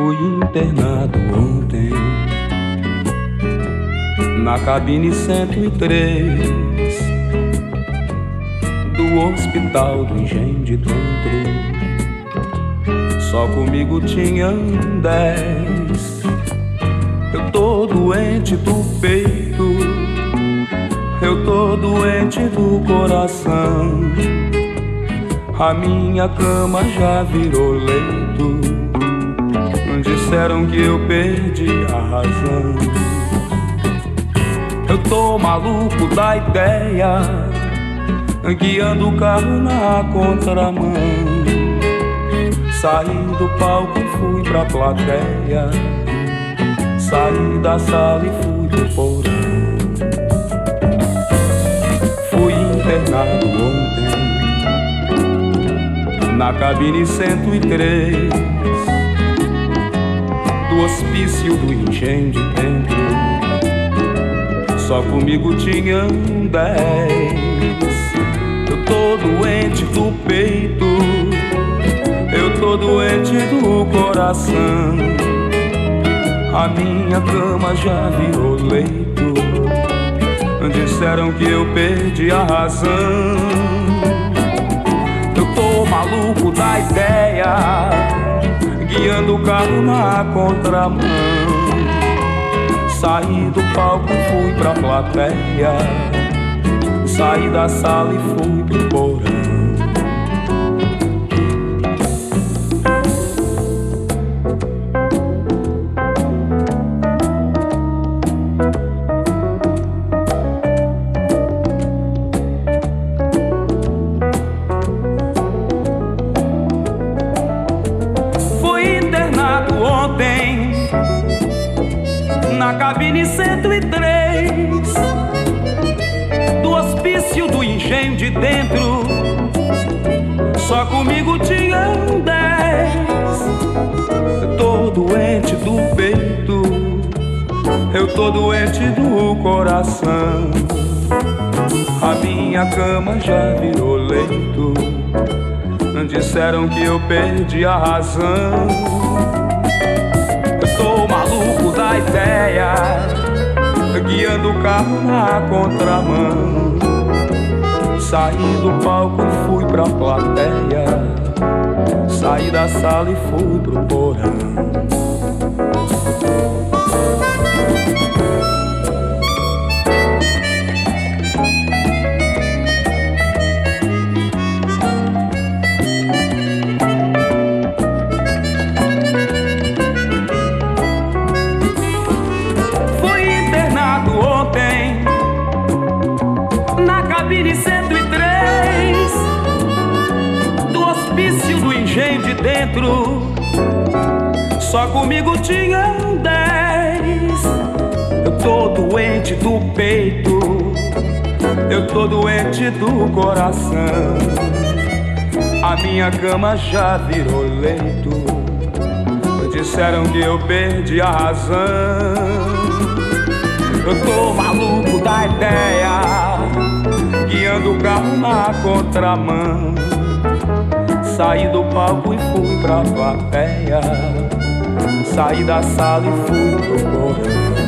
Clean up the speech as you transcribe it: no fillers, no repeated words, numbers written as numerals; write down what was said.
Fui internado ontem na cabine 103 do Hospital do Engenho de Dentro. Só comigo tinham 10. Eu tô doente do peito, eu tô doente do coração. A minha cama já virou leito. Disseram que eu perdi a razão. Eu tô maluco da ideia, guiando o carro na contramão. Saí do palco e fui pra plateia, saí da sala e fui pro porão. Fui internado ontem na cabine 103 do Hospício do Engenho de Dentro. Só comigo tinham 10. Eu tô doente do peito, eu tô doente do coração. A minha cama já virou leito. Disseram que eu perdi a razão. Eu tô maluco da ideia, guiando o carro na contramão. Saí do palco e fui pra plateia, saí da sala e fui pro porão. Na cabine 103 do Hospício do Engenho de Dentro. Só comigo tinham 10. Eu tô doente do peito, eu tô doente do coração. A minha cama já virou leito. Disseram que eu perdi a razão. Tô maluco da ideia, guiando o carro na contramão. Saí do palco e fui pra plateia, saí da sala e fui pro porão. Cabine 103 do Hospício do Engenho de Dentro. Só comigo tinham 10. Eu tô doente do peito, eu tô doente do coração. A minha cama já virou leito. Disseram que eu perdi a razão. Eu tô maluco da ideia, guiando o carro na contramão. Saí do palco e fui pra plateia, saí da sala e fui pro porão.